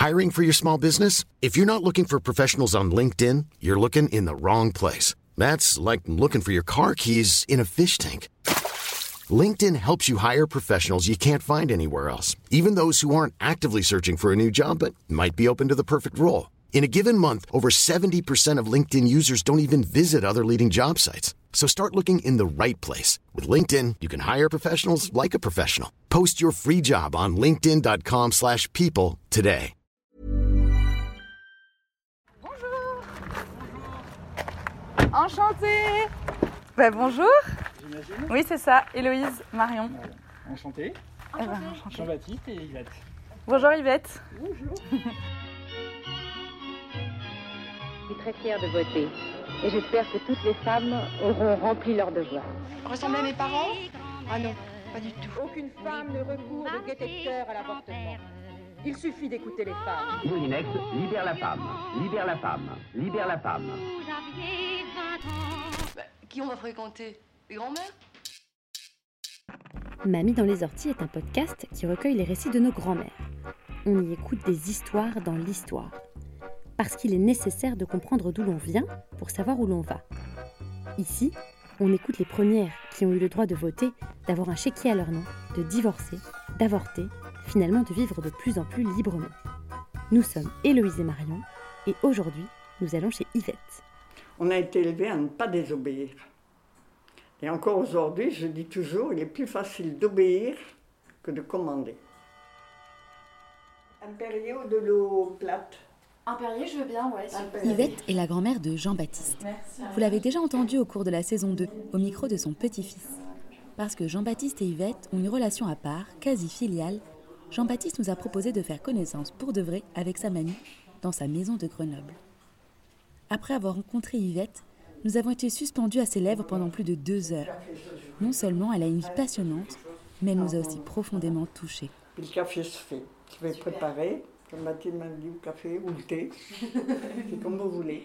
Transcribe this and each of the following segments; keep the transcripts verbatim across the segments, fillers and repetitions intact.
Hiring for your small business? If you're not looking for professionals on LinkedIn, you're looking in the wrong place. That's like looking for your car keys in a fish tank. LinkedIn helps you hire professionals you can't find anywhere else, even those who aren't actively searching for a new job but might be open to the perfect role. In a given month, over seventy percent of LinkedIn users don't even visit other leading job sites. So start looking in the right place. With LinkedIn, you can hire professionals like a professional. Post your free job on linkedin.com slash people today. Bonjour. Enchantée. Bah, bonjour. J'imagine. Oui, c'est ça, Héloïse Marion. Voilà. Enchanté. Eh ben, enchantée. Jean-Baptiste et Yvette. Bonjour Yvette. Bonjour. Je suis très fière de voter et j'espère que toutes les femmes auront rempli leur devoir. Ressemblez à mes parents ? Ah non, pas du tout. Aucune femme ne recourt de détecteur à l'avortement. Il suffit d'écouter les femmes. Moulinex, libère la femme, libère la femme, libère la femme. Bah, qui on va fréquenter ? Les grands-mères ? Mamie dans les orties est un podcast qui recueille les récits de nos grands-mères. On y écoute des histoires dans l'histoire. Parce qu'il est nécessaire de comprendre d'où l'on vient pour savoir où l'on va. Ici, on écoute les premières qui ont eu le droit de voter, d'avoir un chéquier à leur nom, de divorcer, d'avorter, finalement de vivre de plus en plus librement. Nous sommes Héloïse et Marion, et aujourd'hui, nous allons chez Yvette. On a été élevés à ne pas désobéir. Et encore aujourd'hui, je dis toujours, il est plus facile d'obéir que de commander. Un Perrier ou de l'eau plate ? Un Perrier, je veux bien, ouais. Yvette est la grand-mère de Jean-Baptiste. Merci. Vous l'avez déjà entendu au cours de la saison deux, au micro de son petit-fils. Parce que Jean-Baptiste et Yvette ont une relation à part, quasi filiale, Jean-Baptiste nous a proposé de faire connaissance pour de vrai avec sa mamie dans sa maison de Grenoble. Après avoir rencontré Yvette, nous avons été suspendus à ses lèvres pendant plus de deux heures. Non seulement elle a une vie passionnante, mais elle nous a aussi profondément touchés. Le café se fait. Je vais préparer. Comme Mathilde m'a dit, le café ou le thé, c'est comme vous voulez.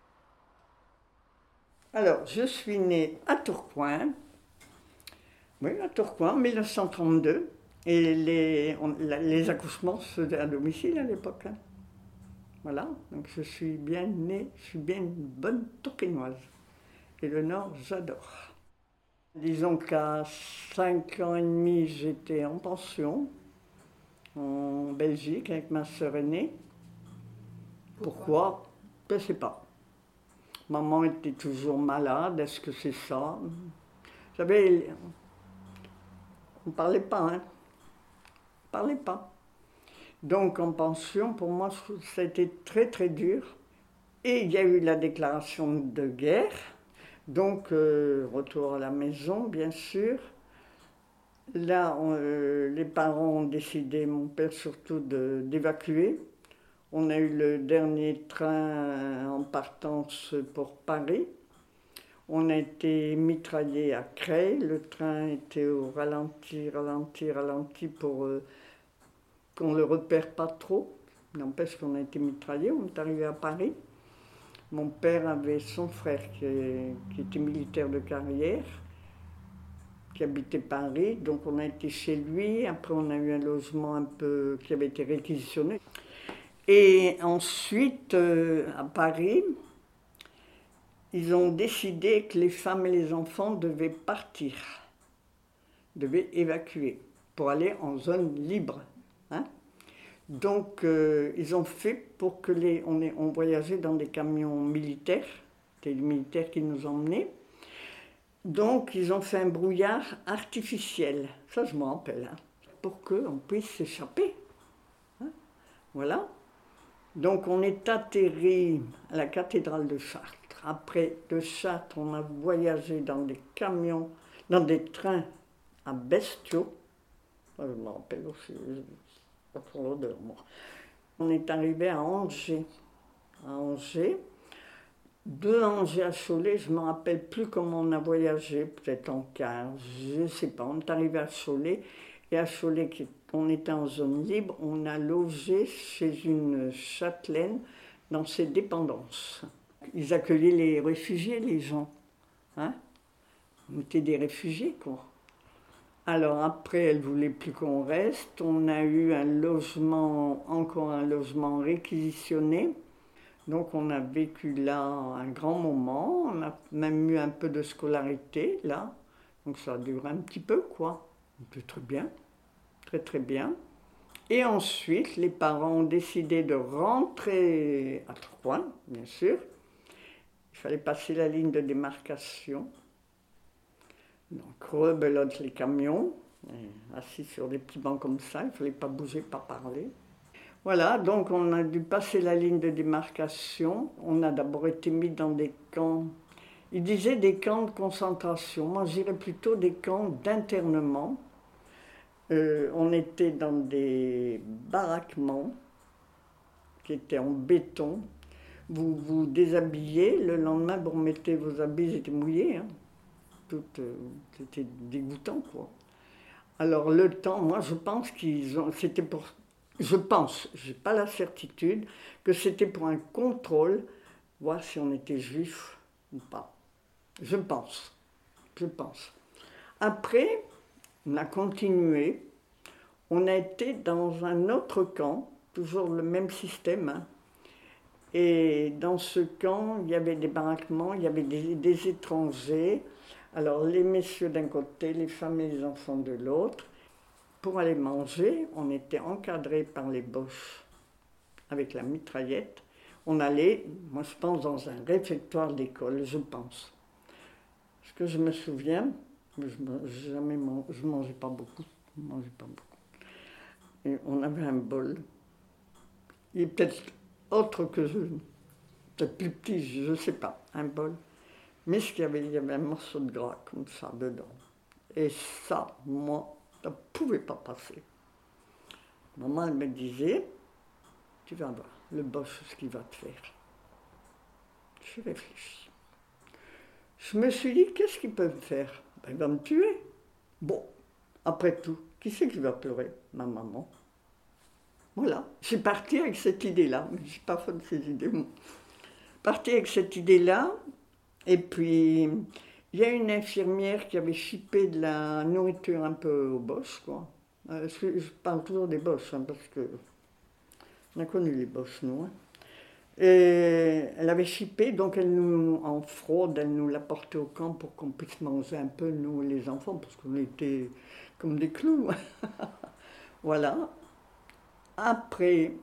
Alors, je suis née à Tourcoing, oui, à Tourcoing, en dix-neuf cent trente-deux, et les, on, les accouchements se faisaient à domicile à l'époque. Hein. Voilà, donc je suis bien née, je suis bien une bonne Tourquinoise. Et le Nord, j'adore. Disons qu'à cinq ans et demi, j'étais en pension, en Belgique, avec ma sœur aînée. Pourquoi ? Je ne sais pas. Maman était toujours malade, est-ce que c'est ça ? J'avais... On ne parlait pas, hein. On ne parlait pas. Donc en pension, pour moi, ça a été très très dur. Et il y a eu la déclaration de guerre. Donc euh, retour à la maison, bien sûr. Là, on, euh, les parents ont décidé, mon père surtout, de, d'évacuer. On a eu le dernier train en partance pour Paris. On a été mitraillés à Creil. Le train était au ralenti, ralenti, ralenti pour euh, qu'on ne le repère pas trop. N'empêche qu'on a été mitraillés. On est arrivé à Paris. Mon père avait son frère qui, qui était militaire de carrière, qui habitait Paris, donc on a été chez lui. Après, on a eu un logement un peu qui avait été réquisitionné. Et ensuite, euh, à Paris, ils ont décidé que les femmes et les enfants devaient partir, devaient évacuer pour aller en zone libre. Hein. Donc, euh, ils ont fait pour que les... On, est, on voyageait dans des camions militaires, c'était les militaires qui nous emmenaient. Donc, ils ont fait un brouillard artificiel, ça je m'en rappelle, hein, pour qu'on puisse s'échapper. Hein, voilà. Donc, on est atterri à la cathédrale de Chartres. Après, de Chartres, on a voyagé dans des camions, dans des trains à bestiaux. Ça, je m'en rappelle aussi, pas pour l'odeur, moi. On est arrivé à Angers. À Angers. De Angers à Cholet, je ne me rappelle plus comment on a voyagé, peut-être en car, je ne sais pas. On est arrivé à Cholet, et à Cholet, on était en zone libre, on a logé chez une châtelaine dans ses dépendances. Ils accueillaient les réfugiés, les gens. Hein? On était des réfugiés, quoi. Alors après, elle ne voulait plus qu'on reste. On a eu un logement, encore un logement réquisitionné. Donc on a vécu là un grand moment. On a même eu un peu de scolarité là. Donc ça a duré un petit peu, quoi. C'était très bien, très très bien. Et ensuite, les parents ont décidé de rentrer à Tourcoing, bien sûr. Il fallait passer la ligne de démarcation. Donc, rebelote les camions, assis sur des petits bancs comme ça, il ne fallait pas bouger, pas parler. Voilà, donc on a dû passer la ligne de démarcation. On a d'abord été mis dans des camps, ils disaient des camps de concentration. Moi, je dirais plutôt des camps d'internement. Euh, on était dans des baraquements qui étaient en béton. Vous vous déshabillez, le lendemain, vous remettez vos habits, ils étaient mouillés. Hein. Tout, euh, c'était dégoûtant, quoi. Alors, le temps, moi, je pense qu'ils ont... C'était pour... Je pense, je n'ai pas la certitude, que c'était pour un contrôle, voir si on était juif ou pas. Je pense. Je pense. Après, on a continué. On a été dans un autre camp, toujours le même système, hein. Et dans ce camp, il y avait des baraquements, il y avait des, des étrangers. Alors les messieurs d'un côté, les femmes et les enfants de l'autre. Pour aller manger, on était encadrés par les boches avec la mitraillette. On allait, moi je pense, dans un réfectoire d'école, je pense. Parce que je me souviens, je ne mangeais pas beaucoup, je mangeais pas beaucoup. Et on avait un bol. Il est peut-être autre que je, peut-être plus petit, je ne sais pas, un bol. Mais ce qu'il y avait, il y avait un morceau de gras comme ça dedans. Et ça, moi, ça ne pouvait pas passer. Maman, elle me disait, tu vas voir, le boche, ce qu'il va te faire. Je réfléchis. Je me suis dit, qu'est-ce qu'il peut me faire? Ben, il va me tuer. Bon, après tout, qui c'est qui va pleurer? Ma maman. Voilà, je suis partie avec cette idée-là, mais je ne suis pas fan de ces idées. Partie avec cette idée-là, et puis il y a une infirmière qui avait chipé de la nourriture un peu aux boches, quoi. Euh, je, je parle toujours des boches, hein, parce que on a connu les boches, nous. Hein. Et elle avait chipé, donc elle nous, en fraude, elle nous l'a porté au camp pour qu'on puisse manger un peu, nous les enfants, parce qu'on était comme des clous. Voilà. Après,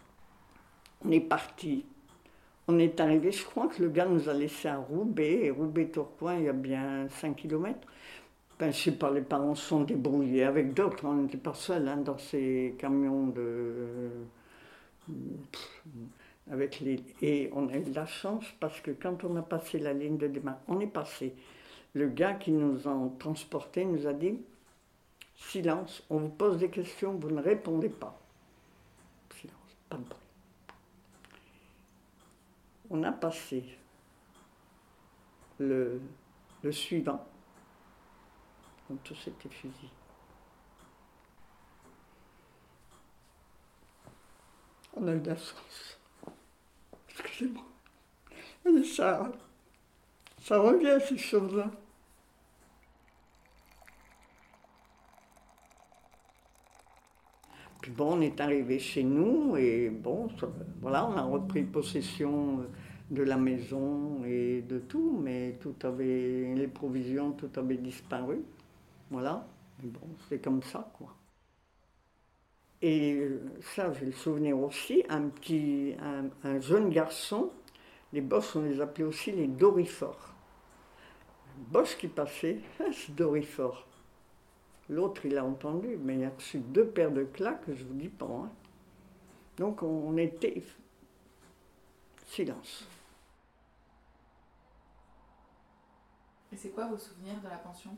on est parti. On est arrivé, je crois que le gars nous a laissé à Roubaix, et Roubaix-Tourcoing, il y a bien cinq kilomètres. Ben, je ne sais pas, les parents se sont débrouillés avec d'autres, on n'était pas seuls hein, dans ces camions de... Avec les... Et on a eu de la chance parce que quand on a passé la ligne de démarcation, on est passé. Le gars qui nous a transportés nous a dit « Silence, on vous pose des questions, vous ne répondez pas. » Silence, pas de bruit. On a passé le, le suivant. Donc tous étaient fusillés. On a eu de la chance. Excusez-moi. Mais ça, ça revient ces choses-là. Puis bon, on est arrivé chez nous et bon, ça, voilà, on a repris possession de la maison et de tout, mais tout avait, les provisions, tout avait disparu. Voilà, mais bon, c'est comme ça, quoi. Et ça, j'ai le souvenir aussi, un petit, un, un jeune garçon, les Boches, on les appelait aussi les dorifores. Un Boche qui passait, c'est dorifore. L'autre, il a entendu, mais il a reçu deux paires de claques, je vous dis pas. Hein. Donc, on était... Silence. Et c'est quoi vos souvenirs de la pension?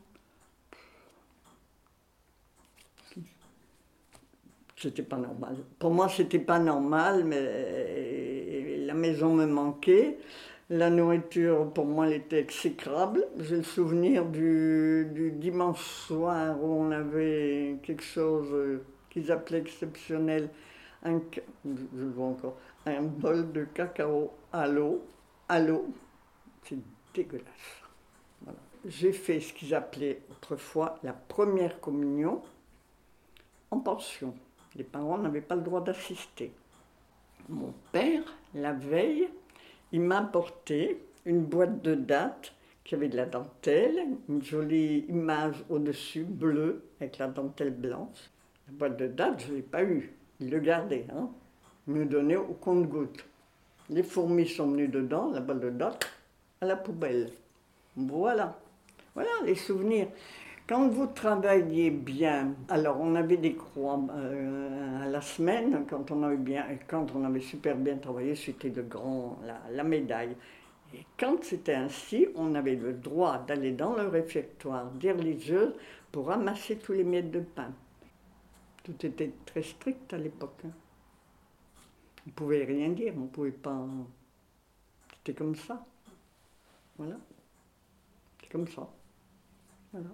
C'était pas normal. Pour moi, c'était pas normal, mais la maison me manquait. La nourriture, pour moi, elle était exécrable. J'ai le souvenir du, du dimanche soir où on avait quelque chose qu'ils appelaient exceptionnel, un, je le vois encore, un bol de cacao à l'eau, à l'eau. C'est dégueulasse. Voilà. j'ai fait ce qu'ils appelaient autrefois la première communion en pension. Les parents n'avaient pas le droit d'assister. Mon père, la veille, il m'a apporté une boîte de dattes qui avait de la dentelle, une jolie image au-dessus, bleue, avec la dentelle blanche. La boîte de dattes, je ne l'ai pas eue. Il le gardait, hein. Il me donnait au compte-gouttes. Les fourmis sont venues dedans, la boîte de dattes, à la poubelle. Voilà. Voilà les souvenirs. Quand vous travailliez bien, alors on avait des croix euh, à la semaine, quand on avait bien, et quand on avait super bien travaillé, c'était le grand, la, la médaille. Et quand c'était ainsi, on avait le droit d'aller dans le réfectoire des religieuses pour ramasser tous les miettes de pain. Tout était très strict à l'époque. Hein. On ne pouvait rien dire, on ne pouvait pas... C'était comme ça. Voilà. C'est comme ça. Voilà.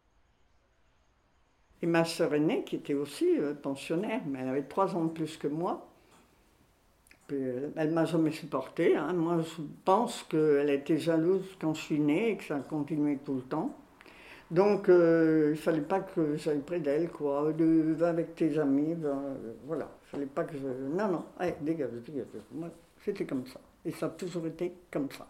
Et ma sœur aînée, qui était aussi euh, pensionnaire, mais elle avait trois ans de plus que moi, puis, euh, elle ne m'a jamais supportée. Hein. Moi, je pense qu'elle était jalouse quand je suis née et que ça a continué tout le temps. Donc, euh, il ne fallait pas que j'aille près d'elle, quoi. De, va avec tes amis, va, euh, voilà. Il ne fallait pas que je... Non, non, allez, dégage, dégage. Moi, c'était comme ça. Et ça a toujours été comme ça.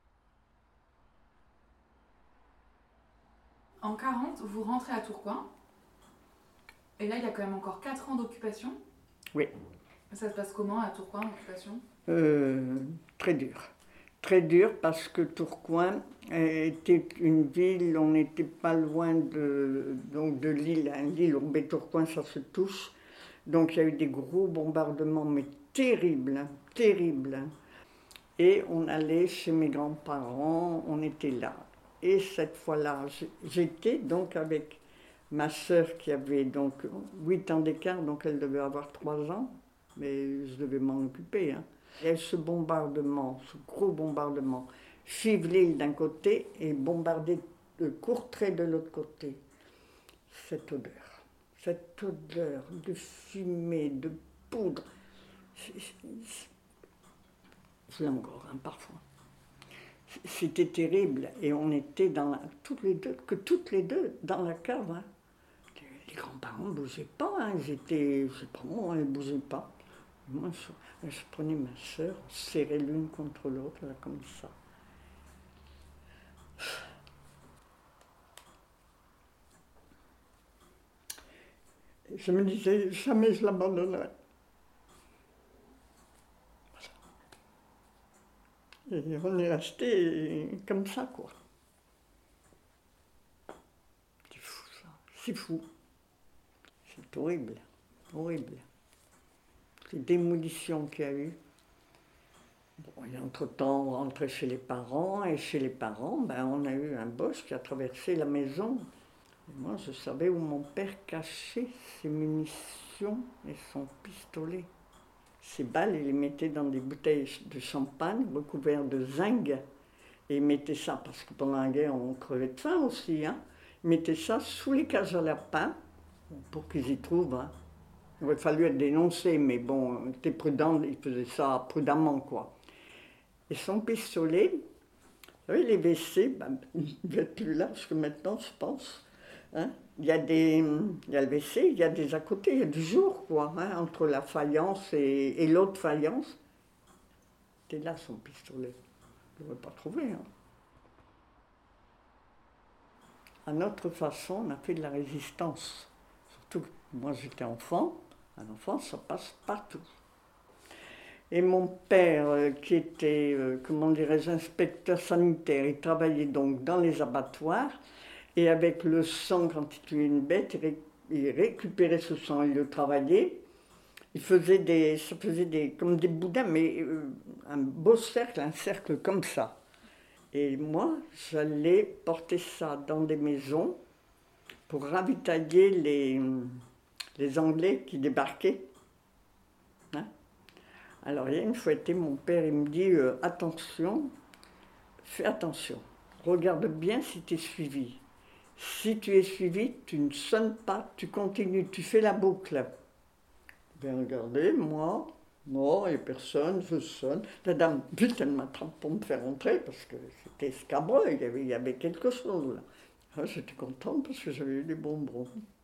En quarante, vous rentrez à Tourcoing. Et là, il y a quand même encore quatre ans d'occupation. Oui. Ça se passe comment à Tourcoing, l'occupation ? euh, Très dur. Très dur parce que Tourcoing était une ville, on n'était pas loin de, donc de Lille. Hein. Lille, Roubaix, Tourcoing, ça se touche. Donc il y a eu des gros bombardements, mais terribles, hein, terribles. Hein. Et on allait chez mes grands-parents, on était là. Et cette fois-là, j'étais donc avec ma sœur qui avait donc huit ans d'écart, donc elle devait avoir trois ans, mais je devais m'en occuper. Hein. Et ce bombardement, ce gros bombardement, suivre l'île d'un côté et bombarder de Courtrai de l'autre côté. Cette odeur, cette odeur de fumée, de poudre, c'est, c'est, je l'ai encore hein, parfois. C'était terrible et on était dans la, toutes les deux, que toutes les deux dans la cave. Hein. Les grands-parents ne bougeaient pas, hein. Ils étaient, je ne sais pas moi, ils ne bougeaient pas. Moi, je, je prenais ma sœur, on se serrait l'une contre l'autre, là, comme ça. Je me disais, jamais je l'abandonnerai. Et on est resté comme ça, quoi. C'est fou, ça. C'est fou. C'est horrible, horrible. Les démolitions qu'il y a eu. Bon, et entre-temps, on rentrait chez les parents, et chez les parents, ben, on a eu un Boche qui a traversé la maison. Et moi, je savais où mon père cachait ses munitions et son pistolet. Ces balles, il les mettait dans des bouteilles de champagne recouvertes de zinc. Et il mettait ça, parce que pendant la guerre, on crevait de faim aussi. Hein. Il mettait ça sous les cages à lapins, pour qu'ils y trouvent. Hein. Il aurait fallu être dénoncé, mais bon, il était prudent, il faisait ça prudemment, quoi. Et son pistolet, vous savez, les W C, ben, il ne va être plus large que maintenant, je pense. Hein. Il y a des, il y a le W C, il y a des à côté, il y a du jour, quoi, hein, entre la faïence et, et l'autre faïence. C'était là son pistolet. Je ne l'aurais pas trouvé. Hein. À notre façon, on a fait de la résistance. Surtout que moi, j'étais enfant. Un enfant, ça passe partout. Et mon père, euh, qui était, euh, comment dirais-je, inspecteur sanitaire, il travaillait donc dans les abattoirs. Et avec le sang, quand il tuait une bête, il, ré, il récupérait ce sang, il le travaillait. Il faisait des, ça faisait des, comme des boudins, mais euh, un beau cercle, un cercle comme ça. Et moi, j'allais porter ça dans des maisons pour ravitailler les, les Anglais qui débarquaient. Hein? Alors, il y a une fois été, mon père, il me dit, euh, attention, fais attention, regarde bien si tu es suivi. Si tu es suivi, tu ne sonnes pas, tu continues, tu fais la boucle. Ben regardez, moi, Non, il n'y a personne, je sonne. La dame, vite, elle m'attrape pour me faire entrer parce que c'était scabreux, il y avait, il y avait quelque chose là. Ah, j'étais contente parce que j'avais eu des bonbons.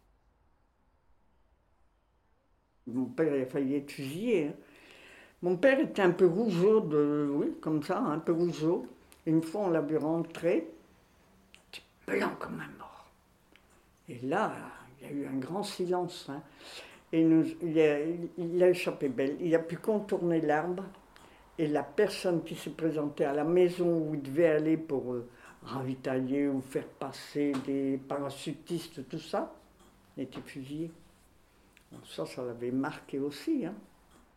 Mon père a failli être fusillé. Hein. Mon père était un peu rougeau, de, oui, comme ça, un peu rougeau. Une fois, on l'a vu rentrer, blanc comme un mort. Et là, il y a eu un grand silence. Hein. Et nous, il, a, il a échappé belle. Il a pu contourner l'arbre. Et la personne qui s'est présentée à la maison où il devait aller pour euh, ravitailler ou faire passer des parachutistes, tout ça, était fusillé. Donc ça, ça l'avait marqué aussi. Hein.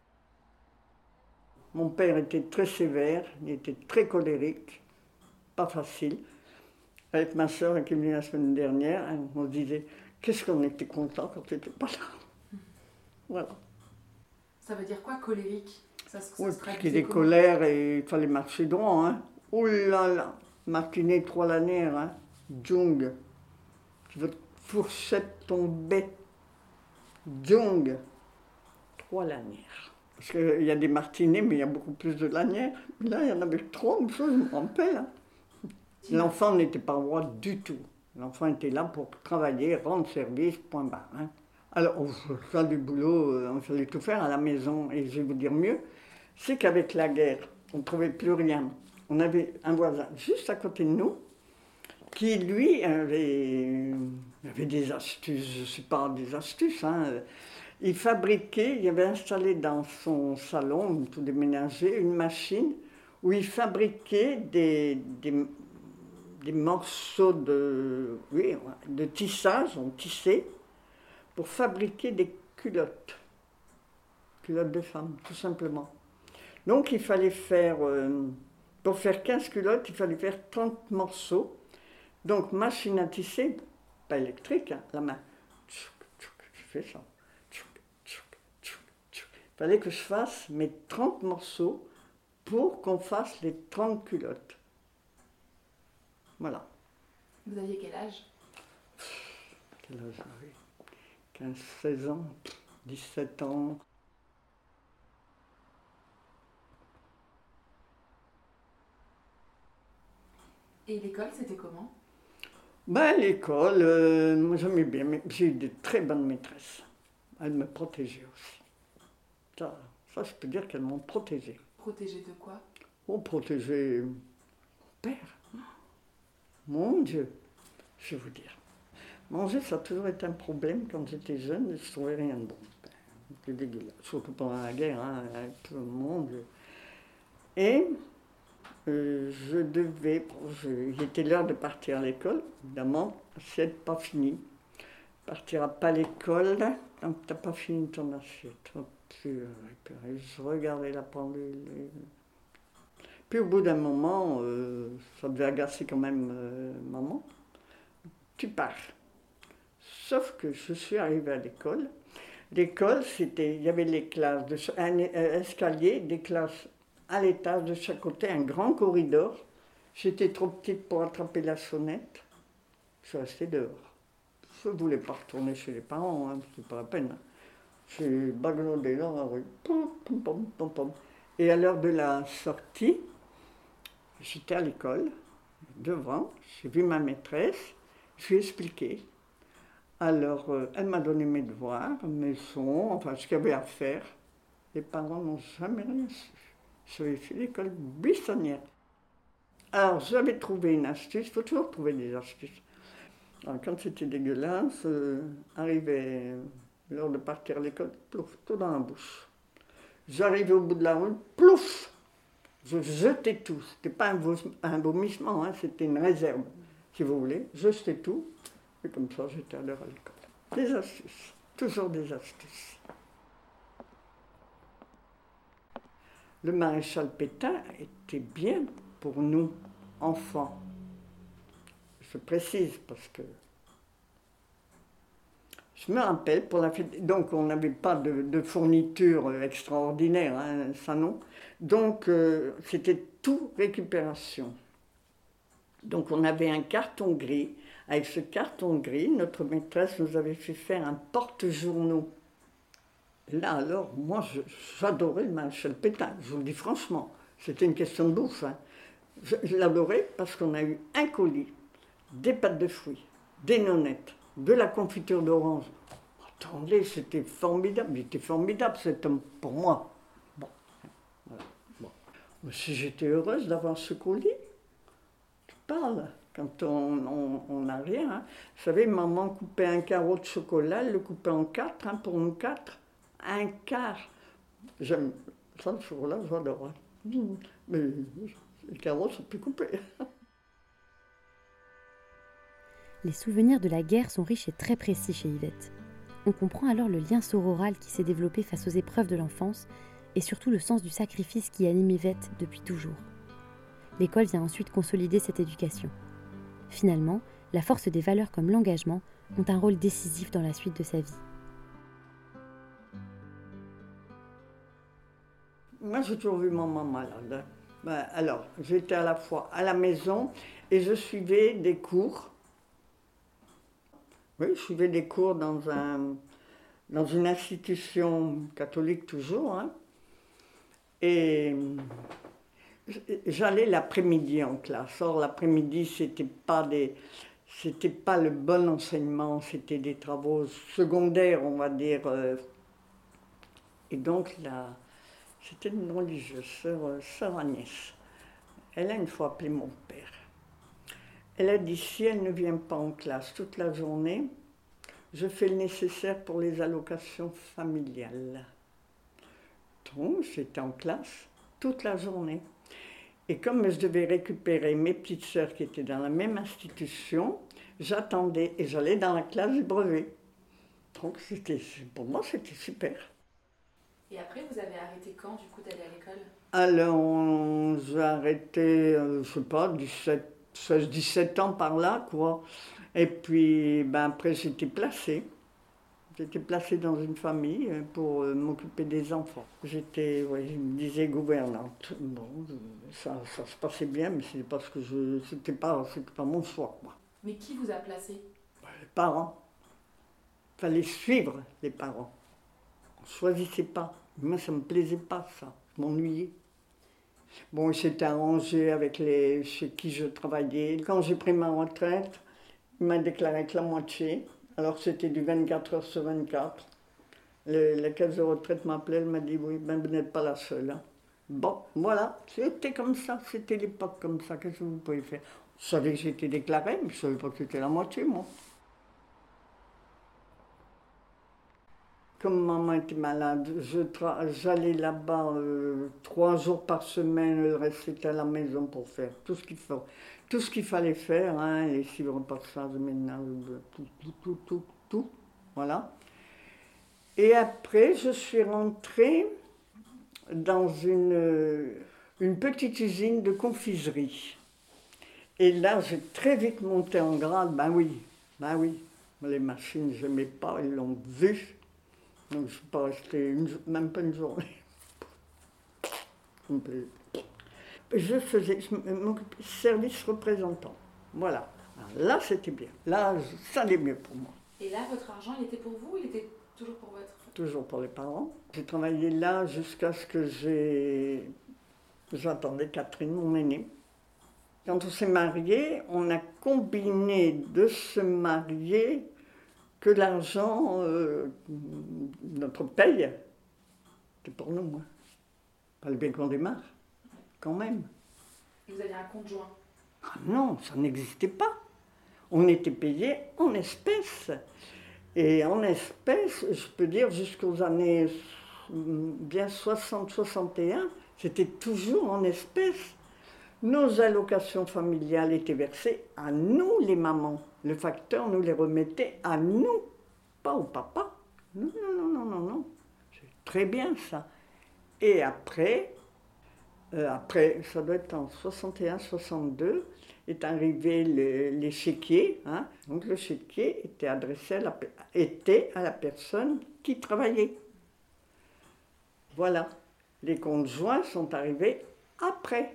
Mon père était très sévère, il était très colérique, pas facile. Avec ma soeur qui est venue la semaine dernière, on se disait qu'est-ce qu'on était content quand tu n'étais pas là. Voilà. Ça veut dire quoi, colérique? Ça, ça Oui, se parce traduisait qu'il y a des comment? colères et il fallait marcher droit. Hein. Oh là là, matinée trois lanières, hein. Jung. Votre fourchette tombait. Jung. Trois lanières. Parce qu'il y a des martinets, mais il y a beaucoup plus de lanières. Là, il y en avait trois, je me rappelle. Hein. L'enfant n'était pas roi du tout. L'enfant était là pour travailler, rendre service, point barre. Hein. Alors, on faisait du boulot, on fallait tout faire à la maison. Et je vais vous dire mieux, c'est qu'avec la guerre, on ne trouvait plus rien. On avait un voisin juste à côté de nous, qui, lui, avait, avait des astuces, je ne sais pas, des astuces. Hein. Il fabriquait, il avait installé dans son salon, tout déménagé, une machine où il fabriquait des, des, des morceaux de, oui, de tissage, on tissait, pour fabriquer des culottes, culottes de femmes, tout simplement. Donc il fallait faire, euh, pour faire quinze culottes, il fallait faire trente morceaux. Donc machine à tisser, pas électrique, hein, la main. Je fais ça. Il fallait que je fasse mes trente morceaux pour qu'on fasse les trente culottes. Voilà. Vous aviez quel âge? Quel âge j'avais? quinze seize ans, dix-sept ans. Et l'école, c'était comment? Ben, l'école, euh, moi j'aimais bien, mais j'ai eu de très bonnes maîtresses. Elles me protégeaient aussi. Ça, ça je peux dire qu'elles m'ont protégée. Protégée de quoi? Oh, protéger mon père. Mon Dieu, je vais vous dire. Manger, ça a toujours été un problème quand j'étais jeune, je ne trouvais rien de bon. C'était dégueulasse, surtout pendant la guerre, hein, avec tout le monde. Et euh, je devais, je, il était l'heure de partir à l'école, évidemment, assiette pas finie. Partira pas à l'école tant que tu n'as pas fini ton assiette. Oh, purée, purée, je regardais la pendule. Et... Puis au bout d'un moment, euh, ça devait agacer quand même euh, maman, tu pars. Sauf que je suis arrivée à l'école. L'école, c'était, il y avait les classes, de, un, un escalier, des classes à l'étage de chaque côté, un grand corridor. J'étais trop petite pour attraper la sonnette. Je suis restée dehors. Je ne voulais pas retourner chez les parents, hein, c'était pas la peine. J'ai bagarré dans la rue. Pom, pom, pom, pom, pom. Et à l'heure de la sortie, j'étais à l'école, devant, j'ai vu ma maîtresse, je lui ai expliqué. Alors, euh, elle m'a donné mes devoirs, mes sons, enfin ce qu'il y avait à faire. Les parents n'ont jamais rien su. J'avais fait l'école buissonnière. Alors, j'avais trouvé une astuce, il faut toujours trouver des astuces. Alors, quand c'était dégueulasse, euh, arrivait l'heure de partir à l'école, plouf, tout dans la bouche. J'arrivais au bout de la rue, plouf, je jetais tout. C'était pas un, un vomissement, hein, c'était une réserve, si vous voulez. Je jetais tout, et comme ça, j'étais à l'heure à l'école. Des astuces, toujours des astuces. Le maréchal Pétain était bien pour nous, enfants. Je précise parce que je me rappelle, pour la fête, donc on n'avait pas de, de fourniture extraordinaire, hein, ça non. Donc euh, c'était tout récupération. Donc on avait un carton gris. Avec ce carton gris, notre maîtresse nous avait fait faire un porte-journaux. Là, alors, moi, je- j'adorais le maréchal Pétain, je vous le dis franchement. C'était une question de bouffe. Hein. Je, je l'adorais parce qu'on a eu un colis, des pâtes de fruits, des nonnettes, de la confiture d'orange. Attendez, c'était formidable, il était formidable cet homme pour moi. Bon, voilà. Bon. Mais si j'étais heureuse d'avoir ce colis, tu parles, quand on n'a rien. Hein. Vous savez, maman coupait un carreau de chocolat, elle le coupait en quatre, hein, pour nous quatre. Un quart. J'aime ça, le chocolat, j'adore. Hein. Mais les carreaux sont plus coupés. Les souvenirs de la guerre sont riches et très précis chez Yvette. On comprend alors le lien sororal qui s'est développé face aux épreuves de l'enfance et surtout le sens du sacrifice qui anime Yvette depuis toujours. L'école vient ensuite consolider cette éducation. Finalement, la force des valeurs comme l'engagement ont un rôle décisif dans la suite de sa vie. Moi, j'ai toujours vu maman malade. Ben, alors, j'étais à la fois à la maison et je suivais des cours. Oui, je suivais des cours dans, un, dans une institution catholique toujours. Hein. Et j'allais l'après-midi en classe. Or, l'après-midi, c'était pas des, c'était pas le bon enseignement, c'était des travaux secondaires, on va dire. Et donc, là, c'était une religieuse, sœur, sœur Agnès. Elle a une fois appelé mon père. Elle a dit, si elle ne vient pas en classe toute la journée, je fais le nécessaire pour les allocations familiales. Donc, j'étais en classe toute la journée. Et comme je devais récupérer mes petites sœurs qui étaient dans la même institution, j'attendais et j'allais dans la classe du brevet. Donc, c'était, pour moi, c'était super. Et après, vous avez arrêté quand, du coup, d'aller à l'école? Alors, j'ai arrêté, euh, je sais pas, dix-sept, seize dix-sept ans par là, quoi. Et puis, ben, après, j'étais placée. J'étais placée dans une famille pour euh, m'occuper des enfants. J'étais, ouais, je me disais gouvernante. Bon, ça, ça se passait bien, mais c'est parce que je, c'était pas, c'était pas mon choix, quoi. Mais qui vous a placé? Les parents. Il fallait suivre les parents. On ne choisissait pas. Moi, ça ne me plaisait pas, ça. Je m'ennuyais. Bon, j'étais arrangé avec les chez qui je travaillais. Quand j'ai pris ma retraite, il m'a déclaré que la moitié. Alors, c'était du vingt-quatre heures sur vingt-quatre. Le, la caisse de retraite m'appelait, elle m'a dit, oui, ben, vous n'êtes pas la seule. Hein. Bon, voilà, c'était comme ça, c'était l'époque comme ça. Qu'est-ce que vous pouvez faire? Je savais que j'étais déclarée, mais je ne savais pas que c'était la moitié, moi. Comme maman était malade, je tra- j'allais là-bas euh, trois jours par semaine, le reste c'était à la maison pour faire tout ce qu'il faut, tout ce qu'il fallait faire, hein, les six repassage, le ménage, tout, tout, tout, tout, tout, voilà. Et après, je suis rentrée dans une, une petite usine de confiserie. Et là, j'ai très vite monté en grade, ben oui, ben oui, les machines, je n'aimais pas, ils l'ont vu. Donc je ne suis pas restée une, même pas une journée. Je faisais, je m'occupais de service représentant. Voilà. Alors là, c'était bien. Là, ça allait mieux pour moi. Et là, votre argent, il était pour vous ou il était toujours pour votre... Toujours pour les parents. J'ai travaillé là jusqu'à ce que j'ai... J'attendais Catherine, mon aînée. Quand on s'est mariés, on a combiné de se marier que l'argent, euh, notre paye, c'est pour nous. Hein. Pas le bien qu'on démarre, quand même. Vous aviez un conjoint? Ah non, ça n'existait pas. On était payé en espèces. Et en espèces, je peux dire, jusqu'aux années bien soixante soixante et un, c'était toujours en espèces. Nos allocations familiales étaient versées à nous, les mamans. Le facteur nous les remettait à nous, pas au papa. Non, non, non, non, non, non. C'est très bien ça. Et après, euh, après, ça doit être en soixante et un soixante-deux, est arrivé le, les chéquiers. Hein. Donc le chéquier était adressé à la, était à la personne qui travaillait. Voilà. Les conjoints sont arrivés après.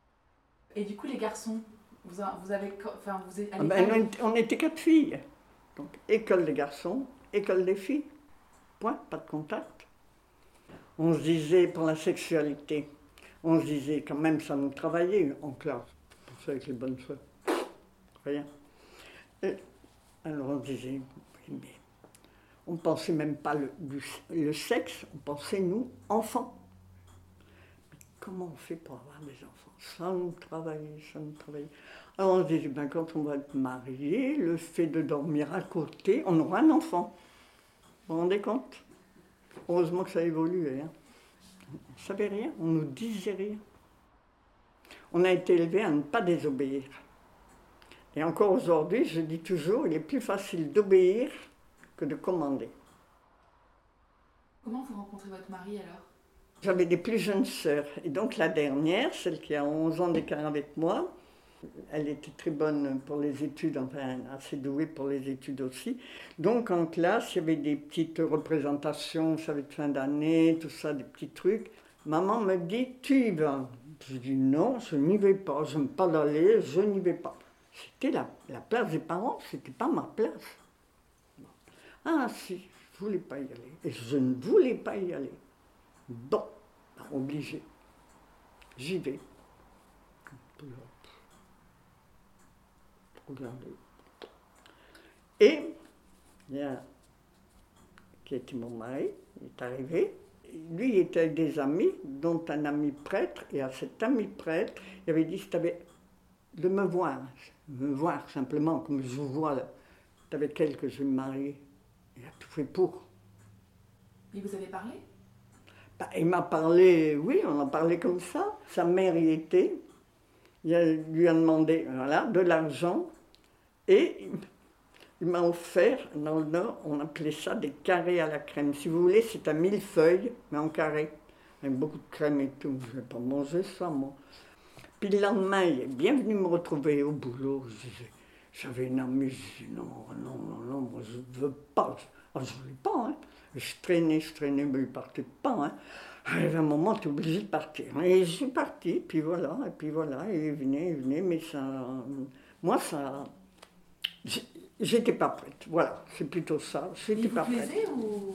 Et du coup, les garçons, vous, a, vous avez... Enfin, vous êtes, ah ben, on était quatre filles. Donc, école des garçons, école des filles. Point, pas de contact. On se disait, pour la sexualité, on se disait, quand même, ça nous travaillait en classe. Pour ça, avec les bonnes sœurs. Rien. Et, alors on disait, oui, mais on ne pensait même pas le, du, le sexe, on pensait, nous, enfants. Mais comment on fait pour avoir des enfants? Ça nous travaillait, ça nous travaillait. Alors on se disait, ben, quand on va être marié, le fait de dormir à côté, on aura un enfant. Vous vous rendez compte? Heureusement que ça a évolué. Hein. On ne savait rien, on ne nous disait rien. On a été élevés à ne pas désobéir. Et encore aujourd'hui, je dis toujours, il est plus facile d'obéir que de commander. Comment vous rencontrez votre mari alors? J'avais des plus jeunes sœurs. Et donc la dernière, celle qui a onze ans d'écart avec moi, elle était très bonne pour les études, enfin assez douée pour les études aussi. Donc en classe, il y avait des petites représentations, ça va être fin d'année, tout ça, des petits trucs. Maman me dit, tu y vas? Je dis non, je n'y vais pas, je n'aime pas d'aller, je n'y vais pas. C'était la, la place des parents, c'était pas ma place. Ah si, je ne voulais pas y aller. Et je ne voulais pas y aller. Bon, obligé. J'y vais. Regardez. Et, il y a, qui était mon mari, il est arrivé. Lui, il était avec des amis, dont un ami prêtre. Et à cet ami prêtre, il avait dit, si tu avais de me voir, me voir simplement, comme je vous vois là, c'est avec elle que je vais me marier. Il a tout fait pour. Et vous avez parlé? Bah, il m'a parlé, oui, on en parlait comme ça. Sa mère y était. Il a, lui a demandé, voilà, de l'argent. Et il m'a offert, dans le Nord, on appelait ça des carrés à la crème. Si vous voulez, c'est un millefeuille, mais en carré, avec beaucoup de crème et tout. Je ne vais pas manger ça, moi. Puis le lendemain, il est bien venu me retrouver au boulot. Je disais, j'avais une amie, je dis non, non, non, non, moi je ne veux pas. Ah, je ne voulais pas, hein. Je traînais, je traînais, mais il ne partait pas, hein. Il y avait un moment, tu es obligé de partir. Et je suis partie, puis voilà, et puis voilà, et il venait, il venait, mais ça... Moi, ça... J'étais pas prête, voilà, c'est plutôt ça, j'étais pas prête. Vous plaisez ou...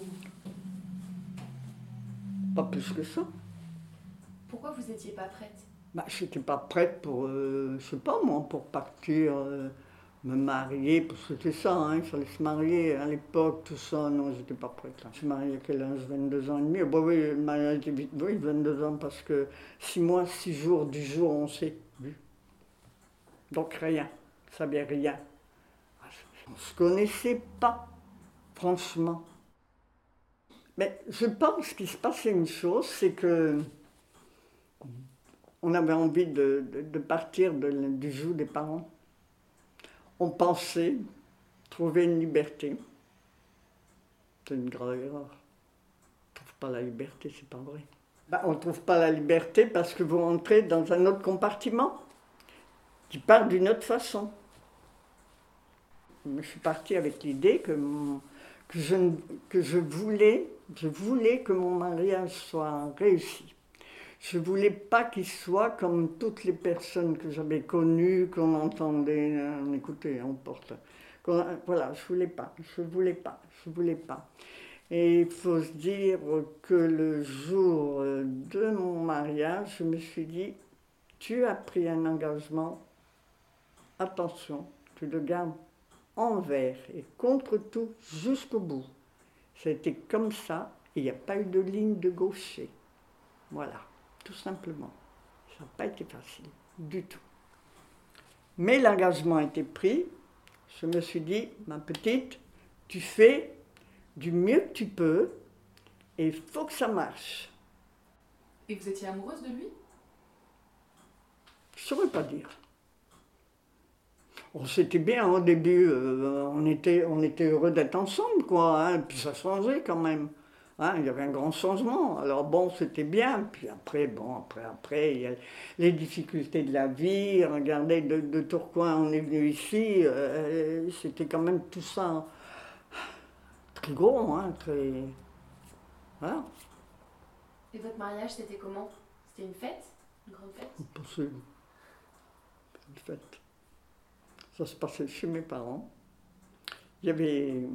Pas plus que ça. Pourquoi vous n'étiez pas prête? Bah, j'étais pas prête pour, euh, je sais pas moi, pour partir, euh, me marier, parce que c'était ça, hein, il fallait se marier à l'époque, tout ça, non, j'étais pas prête. Là. Je suis mariée à quel âge? vingt-deux ans et demi. Bah oui, le mariage était vite, oui, vingt-deux ans, parce que six mois, six jours, dix jours, on s'est vu. Donc rien, ça savait rien. On ne se connaissait pas, franchement. Mais je pense qu'il se passait une chose, c'est que on avait envie de, de, de partir de, du joug des parents. On pensait trouver une liberté. C'est une grave erreur. On ne trouve pas la liberté, c'est pas vrai. Ben, on ne trouve pas la liberté parce que vous rentrez dans un autre compartiment qui part d'une autre façon. Je suis partie avec l'idée que, mon, que, je, que je, voulais, je voulais que mon mariage soit réussi. Je ne voulais pas qu'il soit comme toutes les personnes que j'avais connues, qu'on entendait, on écoutait, on porte. Voilà, je ne voulais pas, je ne voulais pas, je ne voulais pas. Et il faut se dire que le jour de mon mariage, je me suis dit, tu as pris un engagement, attention, tu le gardes envers et contre tout jusqu'au bout. C'était comme ça, il n'y a pas eu de ligne de gaucher. Voilà. Tout simplement. Ça n'a pas été facile, du tout. Mais l'engagement a été pris. Je me suis dit, ma petite, tu fais du mieux que tu peux et il faut que ça marche. Et vous étiez amoureuse de lui? Je ne saurais pas dire. Oh, c'était bien au début, euh, on, était, on était heureux d'être ensemble, quoi, hein, puis ça changeait quand même. Hein, il y avait un grand changement. Alors bon, c'était bien. Puis après, bon, après, après, il y a les difficultés de la vie. Regardez, de, de Tourcoing, on est venu ici. Euh, c'était quand même tout ça très gros, hein, très... Voilà. Et votre mariage, c'était comment? C'était une fête? Une grande fête? Impossible. Une fête. Ça se passait chez mes parents. Il y avait,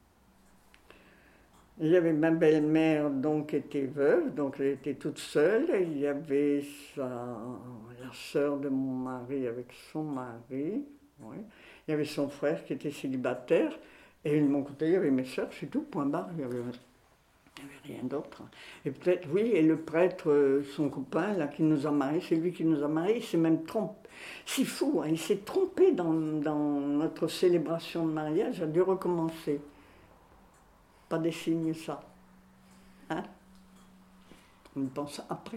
il y avait ma belle-mère donc qui était veuve, donc elle était toute seule. Il y avait sa, la sœur de mon mari avec son mari. Oui. Il y avait son frère qui était célibataire. Et de mon côté, il y avait mes sœurs, c'est tout, point barre. Il n'y avait, avait rien d'autre. Et peut-être, oui, et le prêtre, son copain, là, qui nous a mariés, c'est lui qui nous a mariés, il s'est même trompé. C'est fou, hein, il s'est trompé dans, dans notre célébration de mariage, il a dû recommencer. Pas des signes, ça. Hein? On y pense après.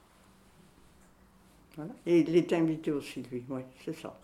Voilà. Et il était invité aussi, lui, oui, c'est ça.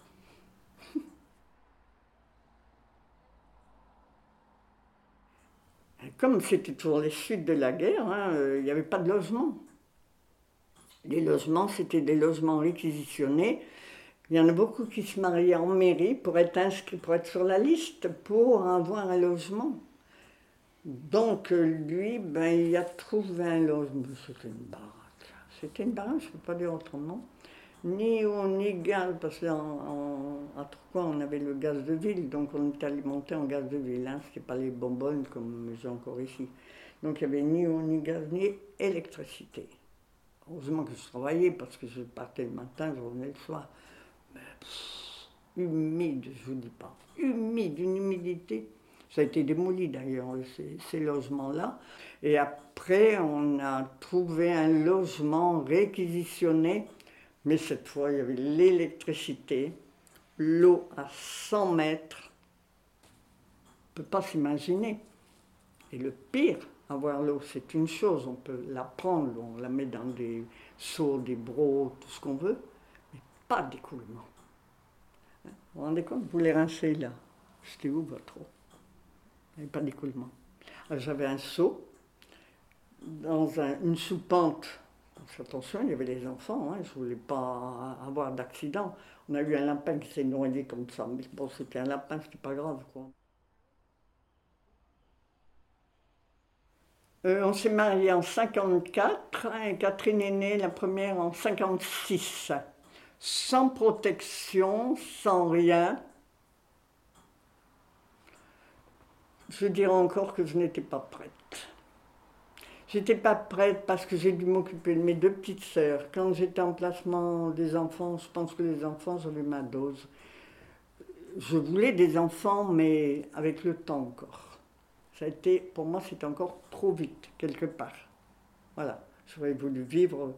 Comme c'était toujours les suites de la guerre, hein, euh, il n'y avait pas de logement. Les logements, c'était des logements réquisitionnés. Il y en a beaucoup qui se mariaient en mairie pour être inscrits, pour être sur la liste, pour avoir un logement. Donc lui, ben, il a trouvé un logement. C'était une baraque. C'était une baraque, je ne peux pas dire autrement. Ni eau, ni gaz, parce qu'à Tourcoing, on avait le gaz de ville, donc on était alimenté en gaz de ville. Hein. Ce n'était pas les bonbonnes comme j'ai encore ici. Donc il n'y avait ni eau, ni gaz, ni électricité. Heureusement que je travaillais, parce que je partais le matin, je revenais le soir. Mais, pff, humide, je ne vous dis pas. Humide, une humidité. Ça a été démoli d'ailleurs, ces, ces logements-là. Et après, on a trouvé un logement réquisitionné. Mais cette fois, il y avait l'électricité, l'eau à cent mètres. On ne peut pas s'imaginer. Et le pire, avoir l'eau, c'est une chose. On peut la prendre, on la met dans des seaux, des brocs, tout ce qu'on veut, mais pas d'écoulement. Vous vous rendez compte? Vous les rincez là. C'était où votre eau? Il n'y avait pas d'écoulement. Alors j'avais un seau dans un, une soupente. Attention, il y avait les enfants, hein, je ne voulais pas avoir d'accident. On a eu un lapin qui s'est noyé comme ça, mais bon, c'était un lapin, c'était pas grave, quoi. Euh, on s'est mariés en cinquante-quatre, hein, Catherine est née, la première, en cinquante-six. Sans protection, sans rien. Je dirais encore que je n'étais pas prête. J'étais pas prête parce que j'ai dû m'occuper de mes deux petites sœurs. Quand j'étais en placement des enfants, je pense que les enfants, j'avais ma dose. Je voulais des enfants, mais avec le temps encore. Ça a été, pour moi, c'était encore trop vite, quelque part. Voilà, j'aurais voulu vivre,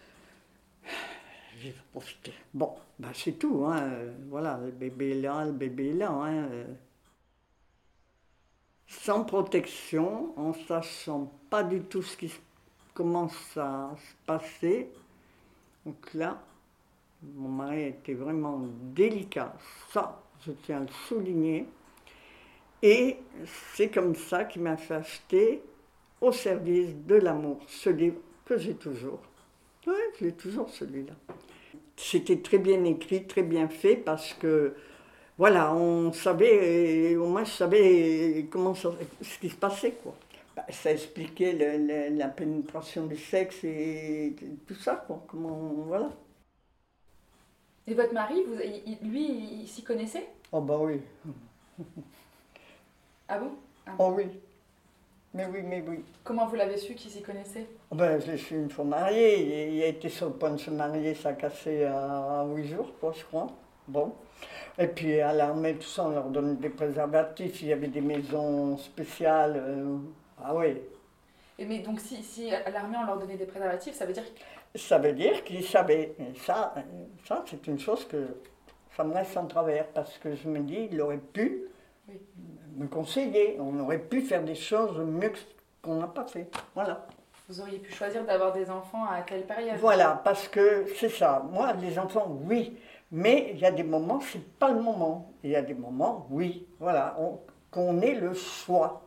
vivre, profiter. Bon, ben c'est tout, hein. Voilà, le bébé est là, le bébé est là, hein. Sans protection, en sachant pas du tout ce qui commence à se passer. Donc là, mon mari était vraiment délicat, ça, je tiens à le souligner. Et c'est comme ça qu'il m'a fait acheter Au service de l'amour, ce livre que j'ai toujours. Oui, je l'ai toujours celui-là. C'était très bien écrit, très bien fait, parce que voilà, on savait, au moins je savais comment ça, ce qui se passait, quoi. Bah, ça expliquait le, le, la pénétration du sexe et tout ça, quoi. Comment, voilà. Et votre mari, vous, il, lui, il s'y connaissait? Oh bah oui. Ah bon? Ah. Oh oui. Mais oui, mais oui. Comment vous l'avez su qu'il s'y connaissait? Oh ben, je l'ai su une fois marié. Il a été sur le point de se marier, ça a cassé à huit jours, quoi, je crois. Bon. Et puis à l'armée, tout ça, on leur donnait des préservatifs. Il y avait des maisons spéciales. Euh... Ah oui. Et mais donc, si, si à l'armée, on leur donnait des préservatifs, ça veut dire que... Ça veut dire qu'ils savaient. Et ça, ça c'est une chose que ça me reste en travers, parce que je me dis, il aurait pu oui. me conseiller. On aurait pu faire des choses mieux qu'on n'a pas fait. Voilà. Vous auriez pu choisir d'avoir des enfants à quelle période? Voilà, parce que c'est ça. Moi, les enfants, oui. Mais il y a des moments, c'est pas le moment. Il y a des moments, oui. Voilà, on, qu'on ait le choix.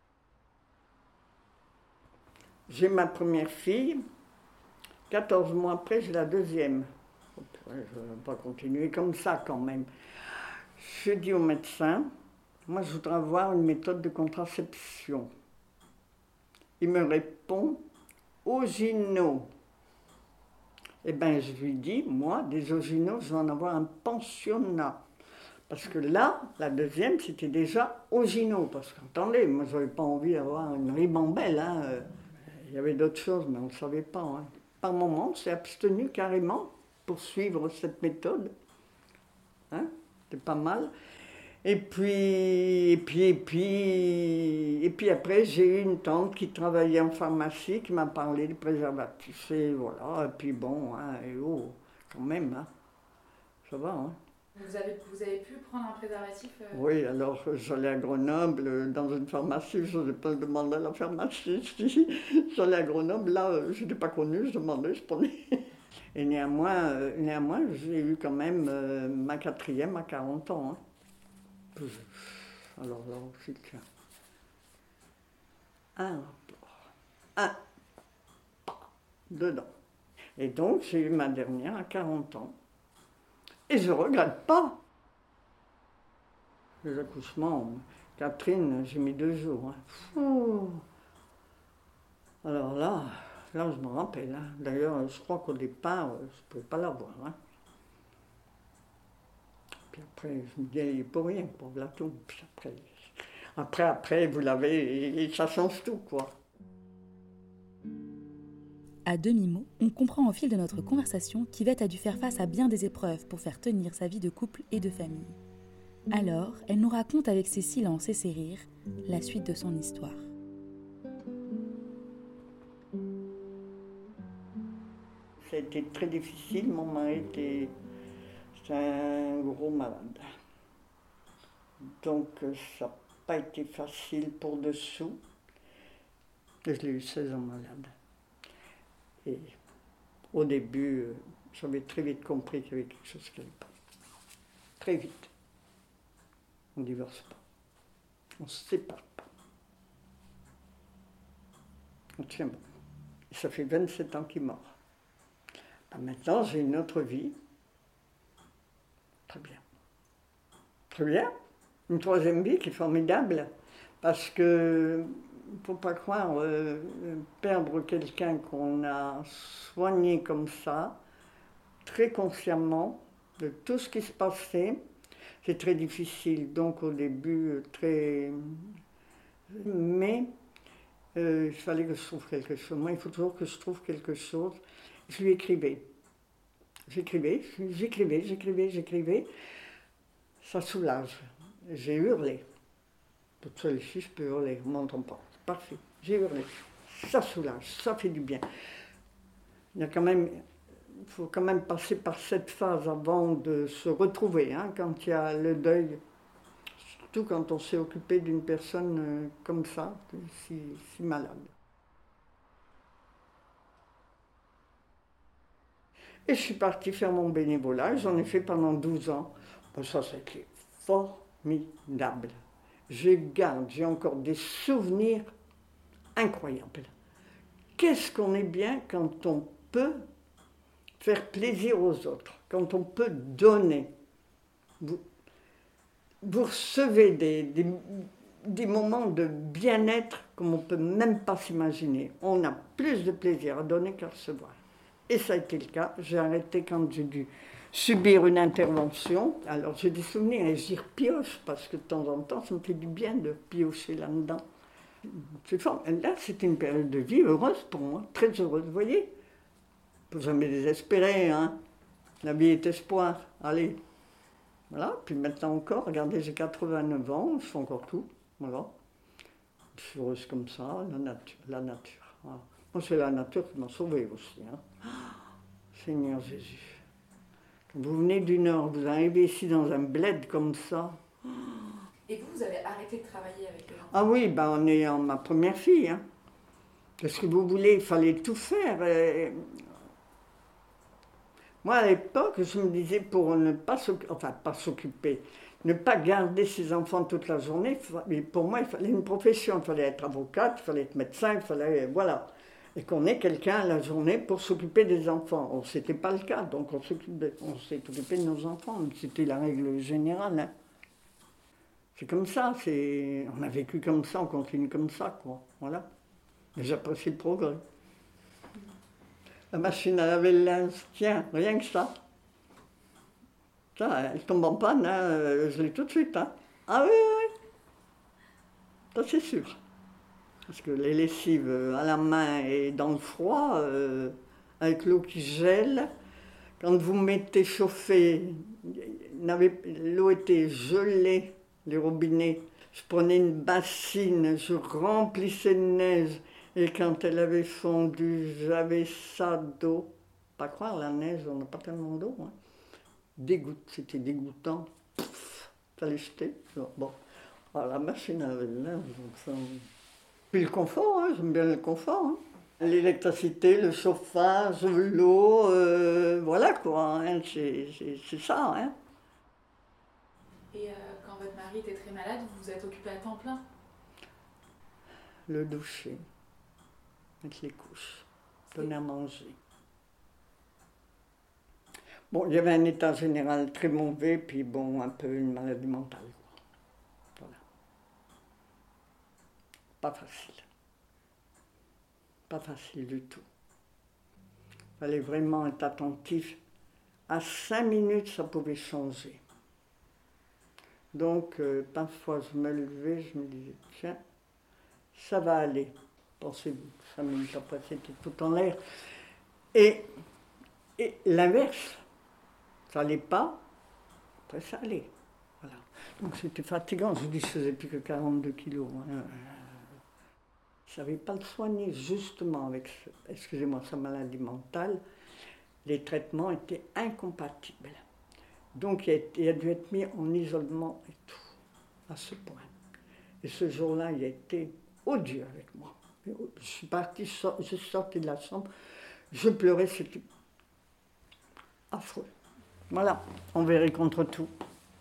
J'ai ma première fille. quatorze mois après, j'ai la deuxième. Je ne vais pas continuer comme ça quand même. Je dis au médecin, moi je voudrais avoir une méthode de contraception. Il me répond, Ogino. Eh bien je lui dis, moi, des Oginos, je vais en avoir un pensionnat. Parce que là, la deuxième, c'était déjà au gyno. Parce qu'entendez, moi, je n'avais pas envie d'avoir une ribambelle. Hein. Il y avait d'autres choses, mais on ne savait pas. Hein. Par moment, on s'est abstenu carrément pour suivre cette méthode. Hein. C'était pas mal. Et puis, et puis, et puis, et puis après, j'ai eu une tante qui travaillait en pharmacie, qui m'a parlé de préservatifs. Et voilà, et puis bon, hein, et oh, quand même, hein, ça va. Hein. Vous avez, vous avez pu prendre un préservatif euh... Oui, alors j'allais à Grenoble, dans une pharmacie, je n'osais pas demander à la pharmacie. J'allais à Grenoble, là, je n'étais pas connue, je demandais, je prenais. Et néanmoins, euh, néanmoins j'ai eu quand même euh, ma quatrième à quarante ans. Hein. Alors là aussi, tiens. Un rapport. Un pas dedans. Et donc, j'ai eu ma dernière à quarante ans. Et je ne regrette pas. Les accouchements, Catherine, j'ai mis deux jours. Hein. Alors là, là, je me rappelle. Hein. D'ailleurs, je crois qu'au départ, je ne pouvais pas l'avoir. Hein. Puis après, je me dis, pour rien, pour la tombe. Puis après, après, après, vous l'avez, et ça change tout, quoi. À demi-mot, on comprend au fil de notre conversation qu'Yvette a dû faire face à bien des épreuves pour faire tenir sa vie de couple et de famille. Alors, elle nous raconte avec ses silences et ses rires la suite de son histoire. Ça a été très difficile, mon mari était... C'est un gros malade. Donc ça n'a pas été facile pour dessous. Je l'ai eu seize ans malade. Et au début, j'avais très vite compris qu'il y avait quelque chose qui n'allait pas. Très vite. On ne divorce pas. On ne se sépare pas. On tient bon. Et ça fait vingt-sept ans qu'il est mort. Ben maintenant, j'ai une autre vie. Très bien. Très bien. Une troisième vie qui est formidable. Parce que, il ne faut pas croire, euh, perdre quelqu'un qu'on a soigné comme ça, très consciemment, de tout ce qui se passait, c'est très difficile. Donc au début, très... Mais euh, il fallait que je trouve quelque chose. Moi, il faut toujours que je trouve quelque chose. Je lui écrivais. J'écrivais, j'écrivais, j'écrivais, j'écrivais. Ça soulage. J'ai hurlé. Toute seule ici, je peux hurler, on ne m'entend pas. C'est parfait. J'ai hurlé. Ça soulage, ça fait du bien. Il y a quand même, il faut quand même passer par cette phase avant de se retrouver, hein, quand il y a le deuil. Surtout quand on s'est occupé d'une personne euh, comme ça, si, si malade. Et je suis partie faire mon bénévolat, j'en ai fait pendant douze ans. Bon, ça, c'était formidable. Je garde, j'ai encore des souvenirs incroyables. Qu'est-ce qu'on est bien quand on peut faire plaisir aux autres, quand on peut donner. Vous, vous recevez des, des, des moments de bien-être comme on ne peut même pas s'imaginer. On a plus de plaisir à donner qu'à recevoir. Et ça a été le cas. J'ai arrêté quand j'ai dû subir une intervention. Alors j'ai des souvenirs et j'y repioche parce que de temps en temps, ça me fait du bien de piocher là-dedans. C'est fort. Là, c'était une période de vie heureuse pour moi, très heureuse. Vous voyez, il ne faut jamais désespérer, hein. La vie est espoir. Allez. Voilà. Puis maintenant encore, regardez, j'ai quatre-vingt-neuf ans, je fais encore tout. Voilà. Je suis heureuse comme ça, la nature. La nature. Voilà. Moi, c'est la nature qui m'a sauvée aussi. Hein. Oh, Seigneur Jésus. Quand vous venez du Nord, vous arrivez ici dans un bled comme ça. Et vous, vous avez arrêté de travailler avec les enfants? Ah oui, ben en ayant ma première fille. Hein. Qu'est-ce que vous voulez? Il fallait tout faire. Et... Moi, à l'époque, je me disais, pour ne pas s'occuper, enfin, pas s'occuper, ne pas garder ses enfants toute la journée, pour moi, il fallait une profession. Il fallait être avocate, il fallait être médecin, il fallait... Voilà. Et qu'on ait quelqu'un à la journée pour s'occuper des enfants. Or, ce n'était pas le cas, donc on, on s'est occupé de nos enfants. C'était la règle générale. Hein. C'est comme ça, c'est... on a vécu comme ça, on continue comme ça, quoi. Voilà. Mais j'apprécie le progrès. La machine à laver le linge, tiens, rien que ça. Ça, elle tombe en panne, hein, je l'ai tout de suite. Hein. Ah oui, oui, oui. Ça, c'est sûr. Parce que les lessives à la main et dans le froid, euh, avec l'eau qui gèle, quand vous mettez chauffer, l'eau était gelée, les robinets. Je prenais une bassine, je remplissais de neige. Et quand elle avait fondu, j'avais ça d'eau. Pas croire, la neige, on n'a pas tellement d'eau. Hein. Dégoût, c'était dégoûtant. Pff, fallait jeter. Bon, alors, la machine à laver, ça... Puis le confort, hein, j'aime bien le confort. Hein. L'électricité, le chauffage, l'eau, euh, voilà quoi, hein, c'est, c'est, c'est ça. Hein. Et euh, quand votre mari était très malade, vous vous êtes occupée à temps plein? Le doucher, mettre les couches, donner à manger. Bon, il y avait un état général très mauvais, puis bon, un peu une maladie mentale. Voilà. Pas facile. Pas facile du tout. Il fallait vraiment être attentif. À cinq minutes, ça pouvait changer. Donc, euh, parfois, je me levais, je me disais, tiens, ça va aller. Pensez, cinq minutes après, c'était tout en l'air. Et, et l'inverse, ça n'allait pas, après ça allait. Voilà. Donc, c'était fatigant. Je dis, je ne faisais plus que quarante-deux kilos. Hein. Je ne savais pas le soigner, justement, avec, excusez-moi, sa maladie mentale. Les traitements étaient incompatibles. Donc, il a, il a dû être mis en isolement et tout, à ce point. Et ce jour-là, il a été odieux avec moi. Je suis partie, je suis sortie de la chambre, je pleurais, c'était affreux. Voilà, on verrait contre tout.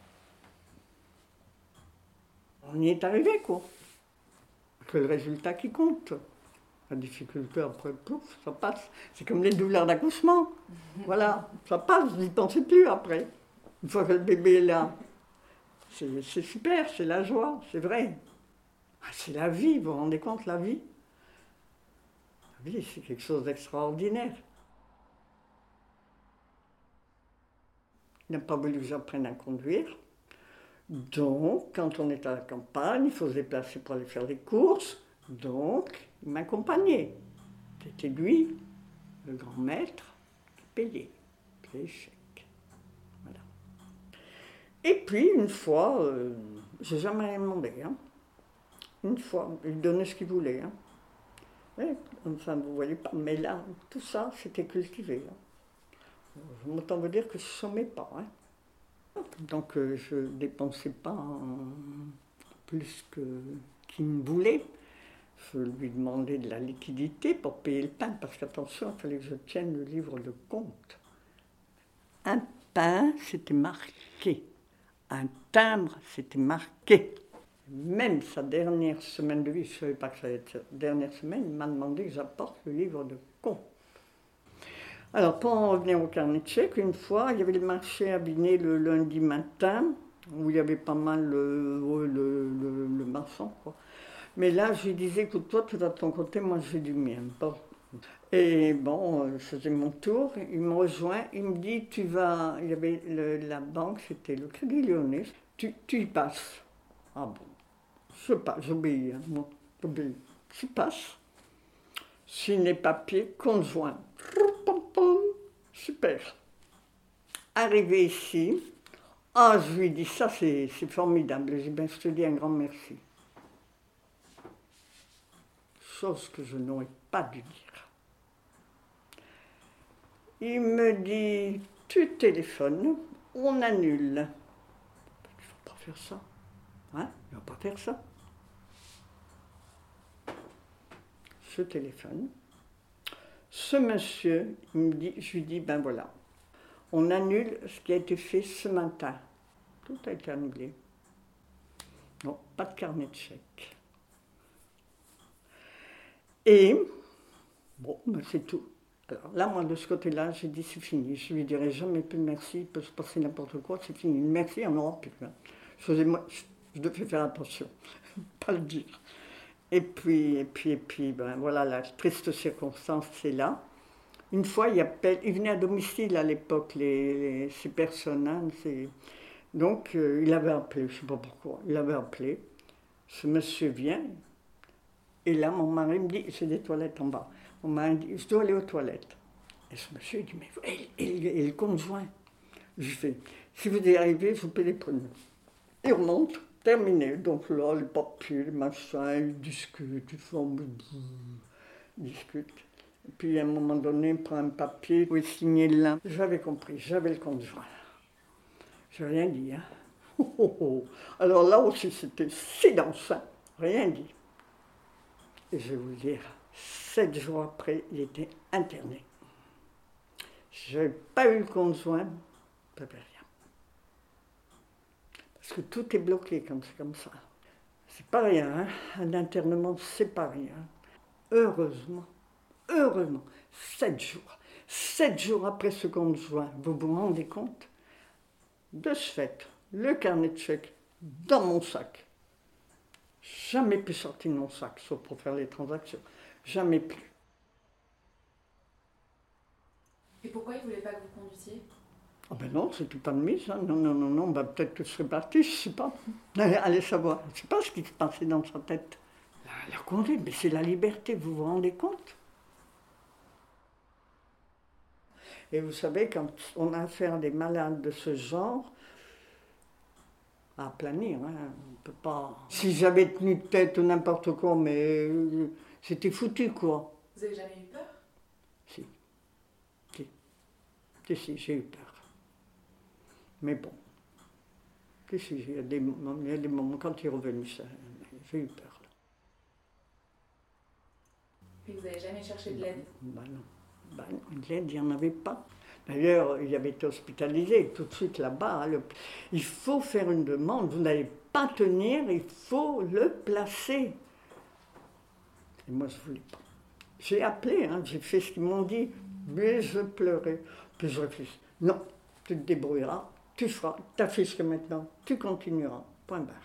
On y est arrivé, quoi. C'est le résultat qui compte. La difficulté, après, pouf, ça passe. C'est comme les douleurs d'accouchement. Voilà, ça passe, vous n'y pensez plus après. Une fois que le bébé est là. C'est, c'est super, c'est la joie, c'est vrai. Ah, c'est la vie, vous vous rendez compte, la vie? La vie, c'est quelque chose d'extraordinaire. Il n'a pas voulu que j'apprenne à conduire. Donc, quand on est à la campagne, il faut se déplacer pour aller faire des courses. Donc, il m'accompagnait. C'était lui, le grand maître, qui payait les chèques. Voilà. Et puis, une fois, euh, j'ai jamais rien demandé. Hein. Une fois, il donnait ce qu'il voulait. Hein. Ouais, enfin, vous voyez pas. Mais là, tout ça, c'était cultivé. Hein. Je m'entends vous dire que je ne sommais pas. Hein. Donc euh, je ne dépensais pas hein, plus que, qu'il me voulait. Je lui demandais de la liquidité pour payer le pain, parce qu'attention, il fallait que je tienne le livre de compte. Un pain, c'était marqué. Un timbre, c'était marqué. Même sa dernière semaine de vie, je ne savais pas que ça allait être sa dernière semaine, il m'a demandé que j'apporte le livre de compte. Alors, pour en revenir au carnet de chèques, une fois, il y avait le marché à Binet le lundi matin, où il y avait pas mal le, le, le, le marchand, quoi. Mais là, je lui disais, écoute, toi, tu vas de ton côté, moi, je vais du mien. Bon. Et bon, je faisais mon tour, il me rejoint, il me dit, tu vas, il y avait le, la banque, c'était le Crédit Lyonnais, tu, tu y passes. Ah bon, je passe, j'obéis, hein, moi, j'obéis. Je passe. Signe les papiers, conjoint. Super. Arrivé ici, ah, je lui dis, ça c'est, c'est formidable. J'ai dit, ben, je te dis un grand merci. Chose que je n'aurais pas dû dire. Il me dit, tu téléphones, on annule. Il ne faut pas faire ça. Hein? Il ne faut pas faire ça. Je téléphone. Ce monsieur, il me dit, je lui dis, ben voilà, on annule ce qui a été fait ce matin. Tout a été annulé. Non, pas de carnet de chèques. Et, bon, ben c'est tout. Alors là, moi, de ce côté-là, j'ai dit, c'est fini. Je lui dirai jamais plus merci, il peut se passer n'importe quoi, c'est fini. Merci, on n'aura plus. Hein. Je, faisais, moi, je devais faire attention, pas le dire. Et puis, et puis, et puis, ben voilà, la triste circonstance, c'est là. Une fois, il, appelle, il venait à domicile à l'époque, les, les, ces personnes. Hein, ces... Donc, euh, il avait appelé, je ne sais pas pourquoi, il avait appelé. Ce monsieur vient, et là, mon mari me dit, c'est des toilettes en bas. Mon mari me dit, je dois aller aux toilettes. Et ce monsieur dit, mais et, et, et le conjoint? Je fais, si vous y arrivez, vous pouvez les prendre. Il remonte, terminé. Donc là, les papiers, les machins, ils discutent, ils font... Ils discutent. Et puis à un moment donné, il prend un papier pour signer là. J'avais compris, j'avais le conjoint. Je n'ai rien dit. Hein. Oh, oh, oh. Alors là aussi, c'était silence, hein. Rien dit. Et je vais vous dire, sept jours après, il était interné. Je n'avais pas eu le conjoint, je n'avais rien. Parce que tout est bloqué comme, comme ça. C'est pas rien, hein. Un internement, c'est pas rien. Heureusement. Heureusement, sept jours. Sept jours après ce conjoint, vous vous rendez compte? De ce fait, le carnet de chèques dans mon sac. Jamais plus sorti de mon sac, sauf pour faire les transactions. Jamais plus. Et pourquoi il ne voulait pas que vous conduisiez? Ah ben non, c'était pas de mise. Hein. Non, non, non, non. Ben peut-être que je serais partie, je ne sais pas. Allez, allez savoir. Je ne sais pas ce qui se passait dans sa tête. La, la conduite, mais c'est la liberté, vous vous rendez compte? Et vous savez, quand on a affaire à des malades de ce genre, à planir, hein, on peut pas... Si j'avais tenu de tête ou n'importe quoi, mais c'était foutu, quoi. Vous avez jamais eu peur? Si. Si. Si, si, j'ai eu peur. Mais bon. Si, si, il y a des moments, il y a des moments quand il est revenu, ça, j'ai eu peur. Et vous n'avez jamais cherché de l'aide? Ben non. Ben, de l'aide, il n'y en avait pas. D'ailleurs, il avait été hospitalisé tout de suite là-bas. Le... Il faut faire une demande, vous n'allez pas tenir, il faut le placer. Et moi, je ne voulais pas. J'ai appelé, hein, j'ai fait ce qu'ils m'ont dit, mais je pleurais. Puis je réfléchis, non, tu te débrouilleras, tu feras, ta fiche que maintenant, tu continueras, point barre.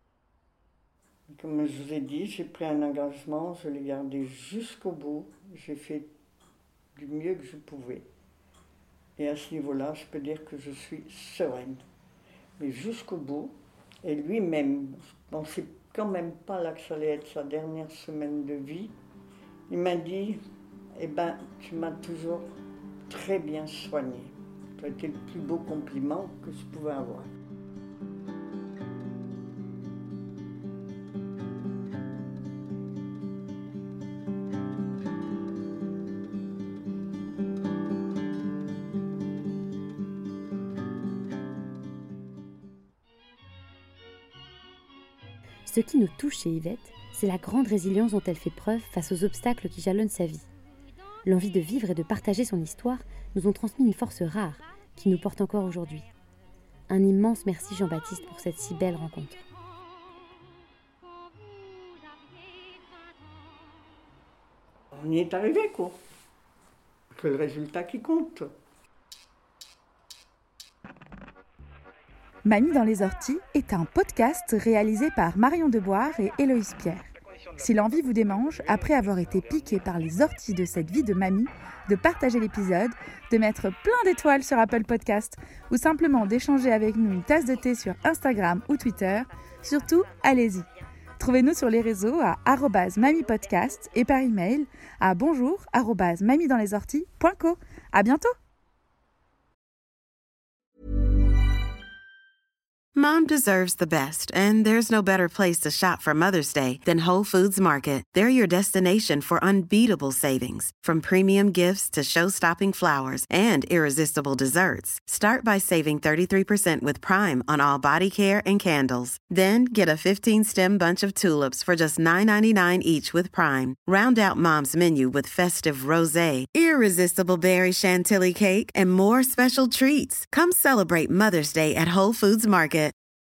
Comme je vous ai dit, j'ai pris un engagement, je l'ai gardé jusqu'au bout, j'ai fait du mieux que je pouvais. Et à ce niveau-là, je peux dire que je suis sereine. Mais jusqu'au bout, et lui-même, je ne pensais quand même pas là que ça allait être sa dernière semaine de vie, il m'a dit, eh ben, tu m'as toujours très bien soignée. Ça a été le plus beau compliment que je pouvais avoir. Ce qui nous touche chez Yvette, c'est la grande résilience dont elle fait preuve face aux obstacles qui jalonnent sa vie. L'envie de vivre et de partager son histoire nous ont transmis une force rare qui nous porte encore aujourd'hui. Un immense merci Jean-Baptiste pour cette si belle rencontre. On y est arrivé, quoi. C'est le résultat qui compte. Mamie dans les orties est un podcast réalisé par Marion Deboire et Héloïse Pierre. Si l'envie vous démange, après avoir été piqué par les orties de cette vie de mamie, de partager l'épisode, de mettre plein d'étoiles sur Apple Podcast ou simplement d'échanger avec nous une tasse de thé sur Instagram ou Twitter, surtout, allez-y. Trouvez-nous sur les réseaux à arobase mamipodcast et par email à bonjour arobase mamiedanslesorties point co. À bientôt! Mom deserves the best, and there's no better place to shop for Mother's Day than Whole Foods Market. They're your destination for unbeatable savings, from premium gifts to show-stopping flowers and irresistible desserts. Start by saving thirty-three percent with Prime on all body care and candles. Then get a fifteen-stem bunch of tulips for just nine ninety-nine each with Prime. Round out Mom's menu with festive rosé, irresistible berry chantilly cake, and more special treats. Come celebrate Mother's Day at Whole Foods Market.